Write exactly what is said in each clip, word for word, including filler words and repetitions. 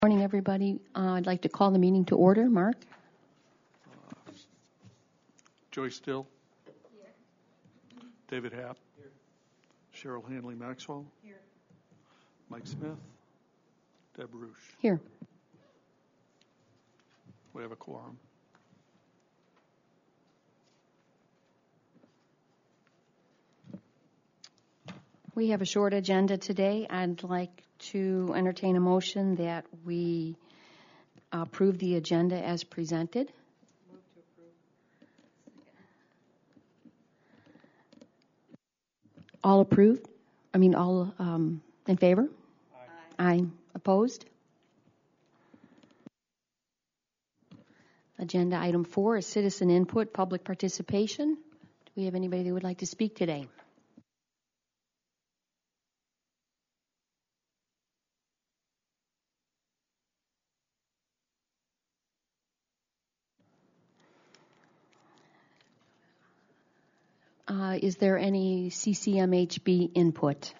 Morning, everybody. Uh, I'd like to call the meeting to order. Mark? Uh, Joy Still. Here. David Happ. Here. Cheryl Hanley Maxwell. Here. Mike Smith. Deb Roosh. Here. We have a quorum. We have a short agenda today. I'd like to entertain a motion that we approve the agenda as presented. Move to approve. All approved? I mean, all um, in favor? Aye. Aye. Opposed? Agenda item four is citizen input, public participation. Do we have anybody that would like to speak today? Uh, is there any C C M H B input?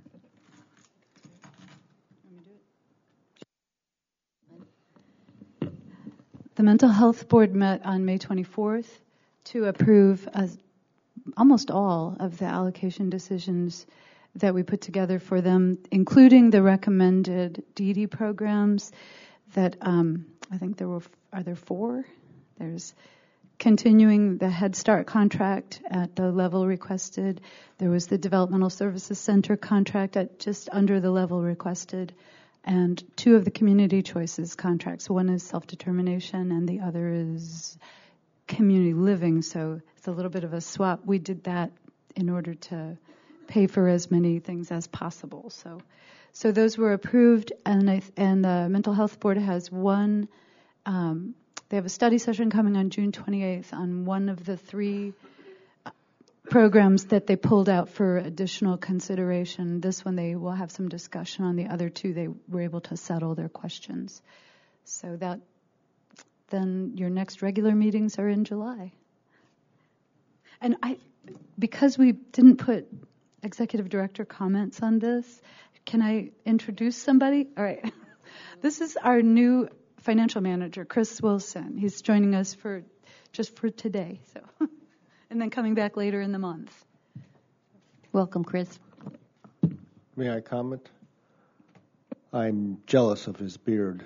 The Mental Health Board met on May twenty-fourth to approve uh, almost all of the allocation decisions that we put together for them, including the recommended D D programs that um, I think there were, are there four? There's continuing the Head Start contract at the level requested. There was the Developmental Services Center contract at just under the level requested, and two of the Community Choices contracts. One is self-determination and the other is community living, so it's a little bit of a swap. We did that in order to pay for as many things as possible. So so those were approved, and, I, and the Mental Health Board has one um, They have a study session coming on June twenty-eighth on one of the three programs that they pulled out for additional consideration. This one they will have some discussion on. The other two they were able to settle their questions. So that then your next regular meetings are in July. And I, because we didn't put executive director comments on this, can I introduce somebody? All right. This is our new financial manager, Chris Wilson. He's joining us for just for today, so, and then coming back later in the month. Welcome, Chris. May I comment? I'm jealous of his beard.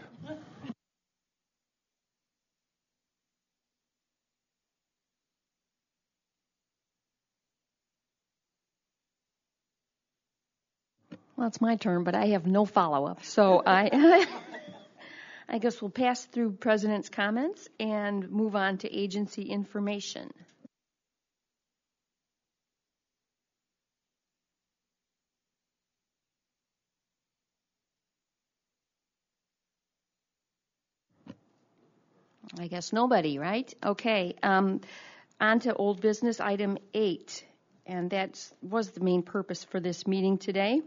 Well, it's my turn, but I have no follow-up, so I. I guess we'll pass through President's comments and move on to agency information. I guess nobody, right? Okay. Um, on to old business item eight, and that was the main purpose for this meeting today.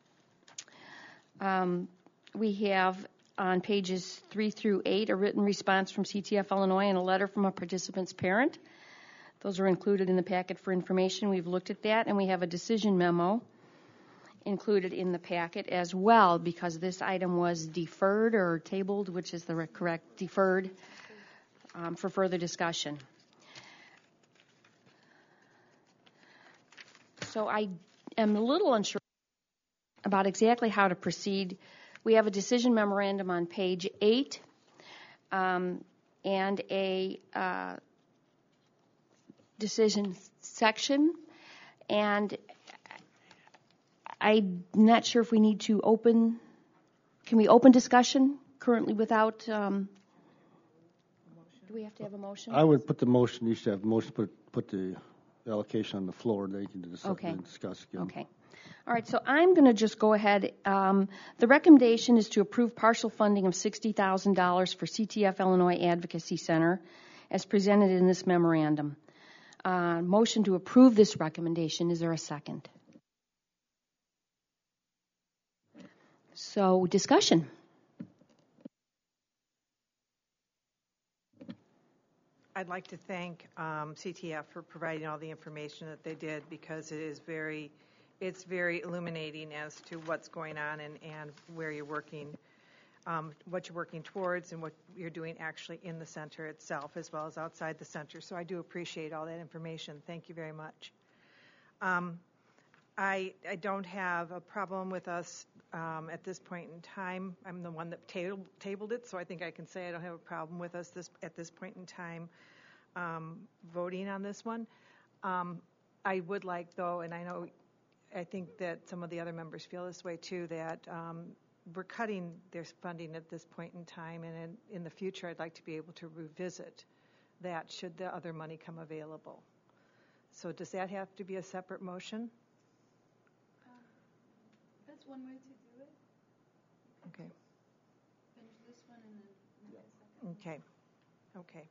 Um, we have on pages three through eight, a written response from C T F Illinois and a letter from a participant's parent. Those are included in the packet for information. We've looked at that, and we have a decision memo included in the packet as well, because this item was deferred or tabled, which is the correct, deferred um, for further discussion. So I am a little unsure about exactly how to proceed. We have a decision memorandum on page eight um, and a uh, decision section. And I'm not sure if we need to open, can we open discussion currently without, um, do we have to have a motion? I would put the motion, you should have a motion, put, put the allocation on the floor, then you can discuss, okay. discuss again. Okay. All right, so I'm going to just go ahead. Um, the recommendation is to approve partial funding of sixty thousand dollars for C T F Illinois Advocacy Center as presented in this memorandum. Uh, motion to approve this recommendation. Is there a second? So, discussion. I'd like to thank um, C T F for providing all the information that they did, because it is very It's very illuminating as to what's going on and, and where you're working. um, what you're working towards and what you're doing actually in the center itself as well as outside the center. So I do appreciate all that information. Thank you very much. Um, I, I don't have a problem with us um, at this point in time. I'm the one that tabled, tabled it, so I think I can say I don't have a problem with us this, at this point in time um, voting on this one. Um, I would like, though, and I know, I think that some of the other members feel this way too, that um, we're cutting their funding at this point in time, and in, in the future I'd like to be able to revisit that should the other money come available. So does that have to be a separate motion? That's one way to do it. Okay. Finish this one and then move it second. Okay. Okay.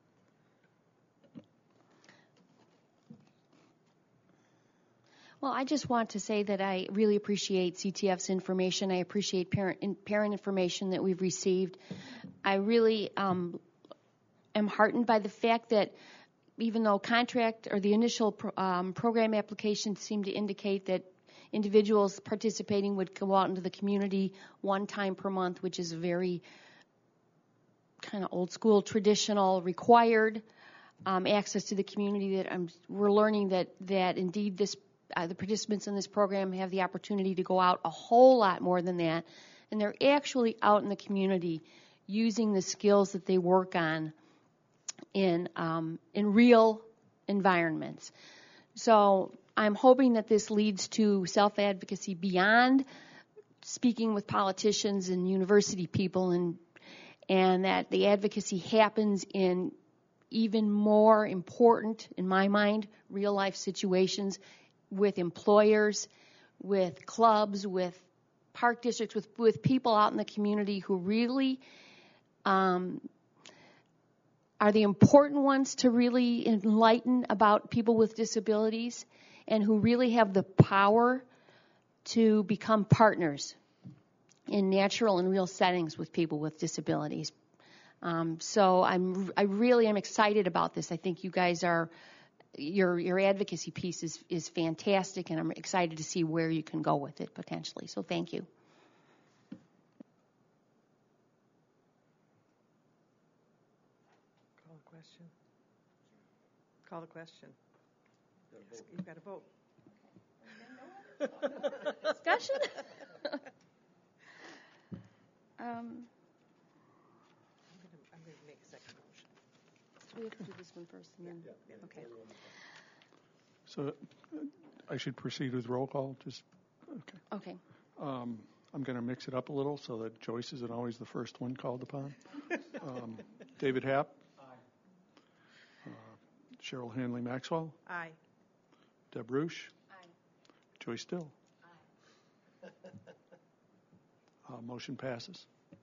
Well, I just want to say that I really appreciate C T F's information. I appreciate parent in, parent information that we've received. I really um, am heartened by the fact that even though contract or the initial pro, um, program application seemed to indicate that individuals participating would go out into the community one time per month, which is a very kind of old school, traditional, required um, access to the community, that I'm, we're learning that, that indeed this Uh, the participants in this program have the opportunity to go out a whole lot more than that, and they're actually out in the community using the skills that they work on in um, in real environments. So I'm hoping that this leads to self-advocacy beyond speaking with politicians and university people, and and that the advocacy happens in even more important, in my mind, real-life situations, with employers, with clubs, with park districts, with, with people out in the community who really um, are the important ones to really enlighten about people with disabilities, and who really have the power to become partners in natural and real settings with people with disabilities. Um, so I'm, I really am excited about this. I think you guys are Your your advocacy piece is, is fantastic, and I'm excited to see where you can go with it potentially. So thank you. Call the question. Call the question. You've got to vote. Discussion? um, I'm going to make a second motion. so we have to do this one first, and then okay. So uh, I should proceed with roll call? Just okay. Okay. Um, I'm going to mix it up a little so that Joyce isn't always the first one called upon. Um, David Happ. Aye. Uh, Cheryl Hanley Maxwell. Aye. Deb Roosh. Aye. Joyce Still. Aye. Uh, motion passes.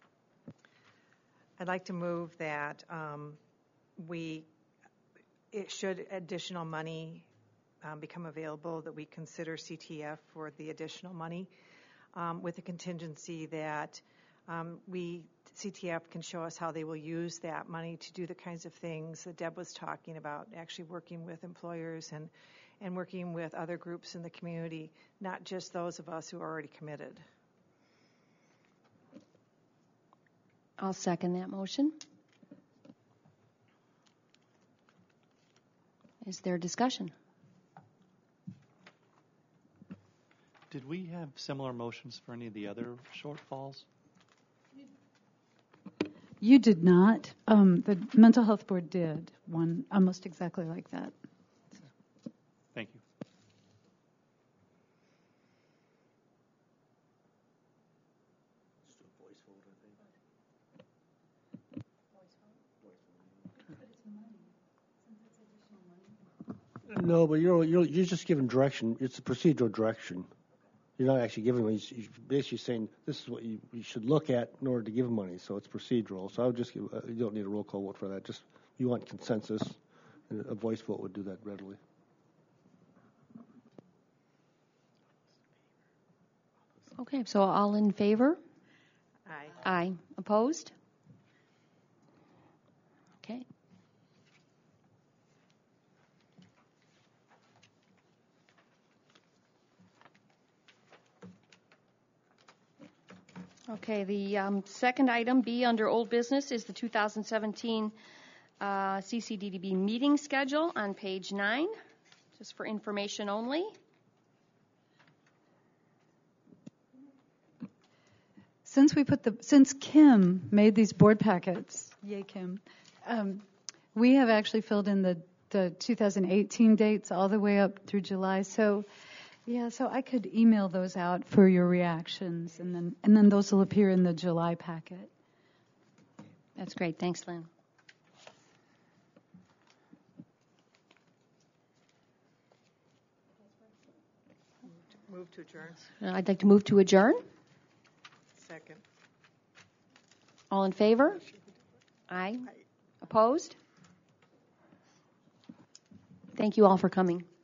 I'd like to move that um, we, it should additional money um, become available, that we consider C T F for the additional money um, with the contingency that um, we, C T F can show us how they will use that money to do the kinds of things that Deb was talking about, actually working with employers and, and working with other groups in the community, not just those of us who are already committed. I'll second that motion. Is there discussion? Did we have similar motions for any of the other shortfalls? You did not. Um, the Mental Health Board did one almost exactly like that. Thank you. No, but you're, you're, you're just giving direction. It's a procedural direction. You're not actually giving money. You're basically saying this is what you, you should look at in order to give money. So it's procedural. So I would just give, uh, you don't need a roll call vote for that. Just you want consensus, and a voice vote would do that readily. Okay, so all in favor? Aye. Aye. Opposed? Okay. Okay, the um, second item, B, under old business, is the two thousand seventeen uh, C C D D B meeting schedule on page nine, just for information only. Since we put the, since Kim made these board packets, yay Kim, um, we have actually filled in the, the two thousand eighteen dates all the way up through July. So, yeah, so I could email those out for your reactions, and then and then those will appear in the July packet. That's great. Thanks, Lynn. Move to adjourn. Uh, I'd like to move to adjourn. Second. All in favor? Aye. Opposed? Thank you all for coming.